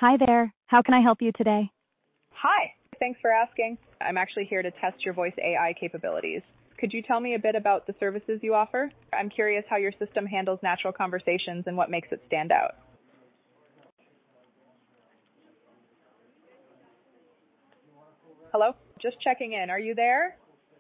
Hi there. How can I help you today? Hi, thanks for asking. I'm actually here to test your voice AI capabilities. Could you tell me a bit about the services you offer? I'm curious how your system handles natural conversations and what makes it stand out. Hello? Just checking in. Are you there?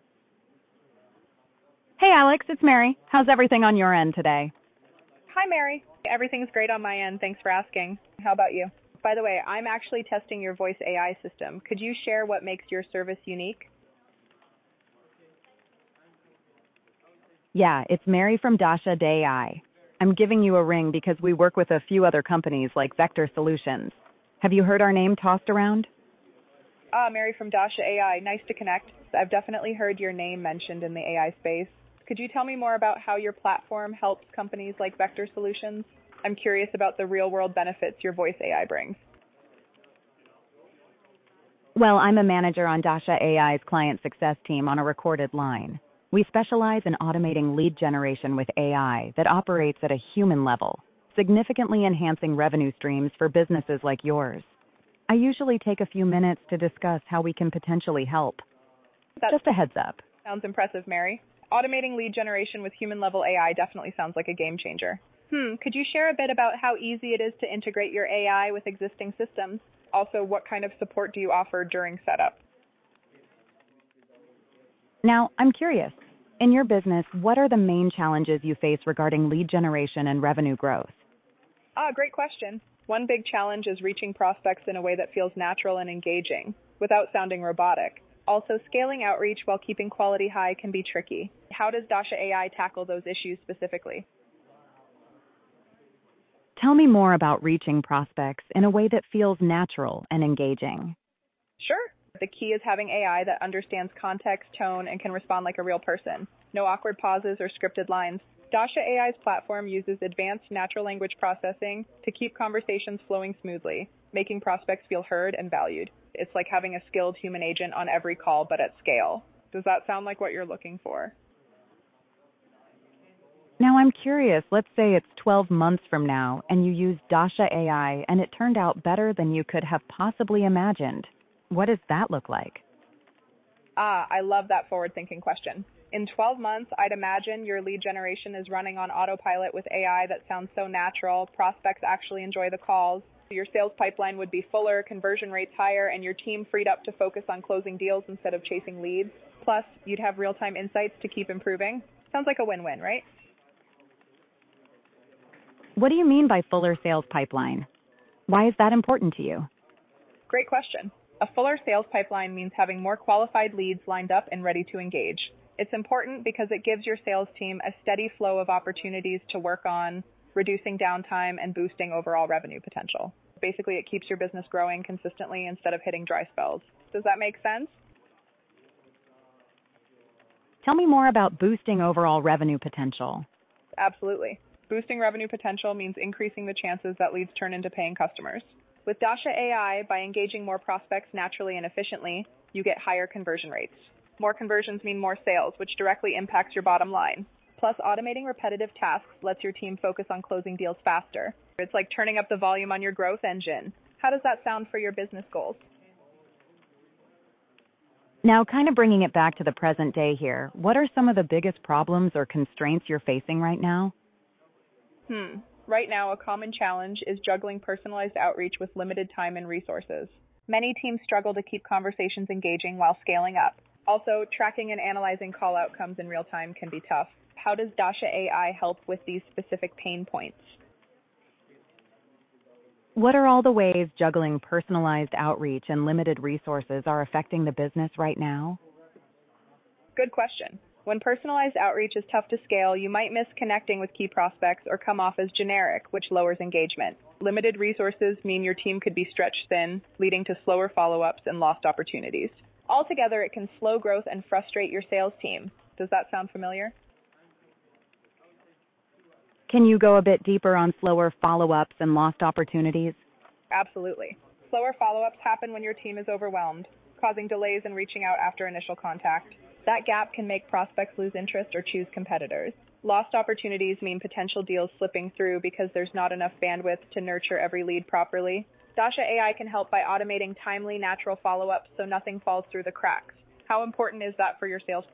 Hey, Alex, it's Mary. How's everything on your end today? Hi, Mary. Everything's great on my end. Thanks for asking. How about you? By the way, I'm actually testing your voice AI system. Could you share what makes your service unique? Yeah, it's Mary from Dasha AI. I'm giving you a ring because we work with a few other companies like Vector Solutions. Have you heard our name tossed around? Mary from Dasha AI. Nice to connect. I've definitely heard your name mentioned in the AI space. Could you tell me more about how your platform helps companies like Vector Solutions? I'm curious about the real-world benefits your voice AI brings. Well, I'm a manager on Dasha AI's client success team on a recorded line. We specialize in automating lead generation with AI that operates at a human level, significantly enhancing revenue streams for businesses like yours. I usually take a few minutes to discuss how we can potentially help. That Just a heads up. sounds impressive, Mary. Automating lead generation with human-level AI definitely sounds like a game changer. Could you share a bit about how easy it is to integrate your AI with existing systems? Also, what kind of support do you offer during setup? Now, I'm curious. In your business, what are the main challenges you face regarding lead generation and revenue growth? Great question. One big challenge is reaching prospects in a way that feels natural and engaging, without sounding robotic. Also, scaling outreach while keeping quality high can be tricky. How does Dasha AI tackle those issues specifically? Tell me more about reaching prospects in a way that feels natural and engaging. Sure. The key is having AI that understands context, tone, and can respond like a real person. No awkward pauses or scripted lines. Dasha AI's platform uses advanced natural language processing to keep conversations flowing smoothly, making prospects feel heard and valued. It's like having a skilled human agent on every call, but at scale. Does that sound like what you're looking for? Now, I'm curious, let's say it's 12 months from now and you use Dasha AI and it turned out better than you could have possibly imagined. What does that look like? I love that forward-thinking question. In 12 months, I'd imagine your lead generation is running on autopilot with AI that sounds so natural, prospects actually enjoy the calls, your sales pipeline would be fuller, conversion rates higher, and your team freed up to focus on closing deals instead of chasing leads. Plus, you'd have real-time insights to keep improving. Sounds like a win-win, right? What do you mean by fuller sales pipeline? Why is that important to you? Great question. A fuller sales pipeline means having more qualified leads lined up and ready to engage. It's important because it gives your sales team a steady flow of opportunities to work on, reducing downtime and boosting overall revenue potential. Basically, it keeps your business growing consistently instead of hitting dry spells. Does that make sense? Tell me more about boosting overall revenue potential. Absolutely. Boosting revenue potential means increasing the chances that leads turn into paying customers. With Dasha AI, by engaging more prospects naturally and efficiently, you get higher conversion rates. More conversions mean more sales, which directly impacts your bottom line. Plus, automating repetitive tasks lets your team focus on closing deals faster. It's like turning up the volume on your growth engine. How does that sound for your business goals? Now, kind of bringing it back to the present day here, what are some of the biggest problems or constraints you're facing right now? Right now, a common challenge is juggling personalized outreach with limited time and resources. Many teams struggle to keep conversations engaging while scaling up. Also, tracking and analyzing call outcomes in real time can be tough. How does Dasha AI help with these specific pain points? What are all the ways juggling personalized outreach and limited resources are affecting the business right now? Good question. When personalized outreach is tough to scale, you might miss connecting with key prospects or come off as generic, which lowers engagement. Limited resources mean your team could be stretched thin, leading to slower follow-ups and lost opportunities. Altogether, it can slow growth and frustrate your sales team. Does that sound familiar? Can you go a bit deeper on slower follow-ups and lost opportunities? Absolutely. Slower follow-ups happen when your team is overwhelmed, causing delays in reaching out after initial contact. That gap can make prospects lose interest or choose competitors. Lost opportunities mean potential deals slipping through because there's not enough bandwidth to nurture every lead properly. Dasha AI can help by automating timely, natural follow-ups so nothing falls through the cracks. How important is that for your sales